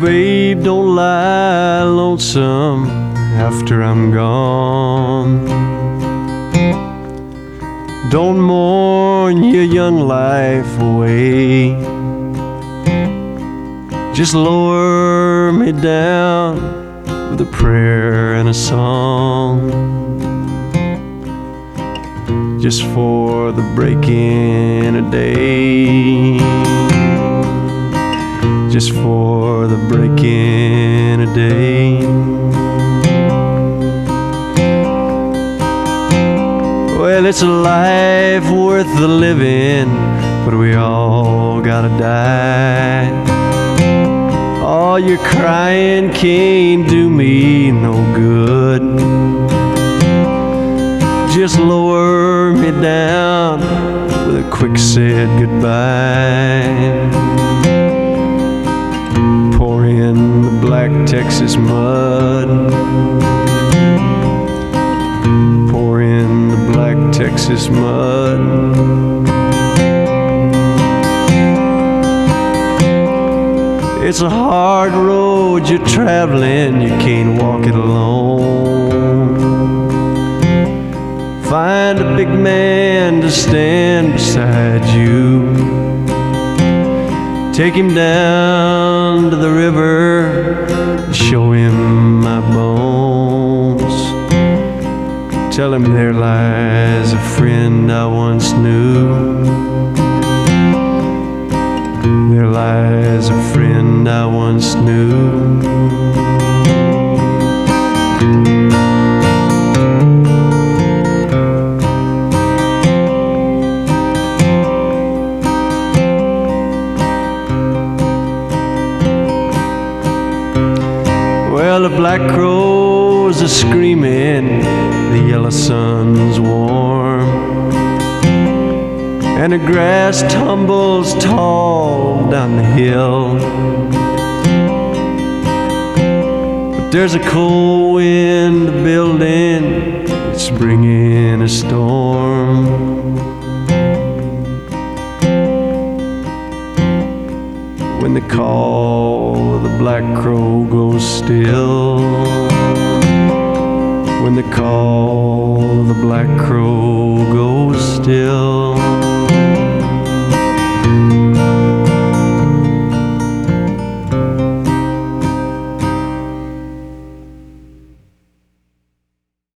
babe, don't lie lonesome after I'm gone. Don't mourn your young life away. Just lower me down with a prayer and a song, just for the breaking of day, just for the breaking of day. Well, it's a life worth the living, but we all gotta die. All your crying can't do me no good. Just lower me down with a quick said goodbye. Pour in the black Texas mud. Pour in the black Texas mud. It's a hard road you're traveling, you can't walk it alone. Find a big man to stand beside you. Take him down to the river, show him my bones. Tell him there lies a friend I once knew. There lies a friend I once knew. Well, the black crows are screaming, the yellow sun's warm, and the grass tumbles tall down the hill. But there's a cold wind building, it's bringing a storm. When the call of the black crow goes still, when the call of the black crow goes still,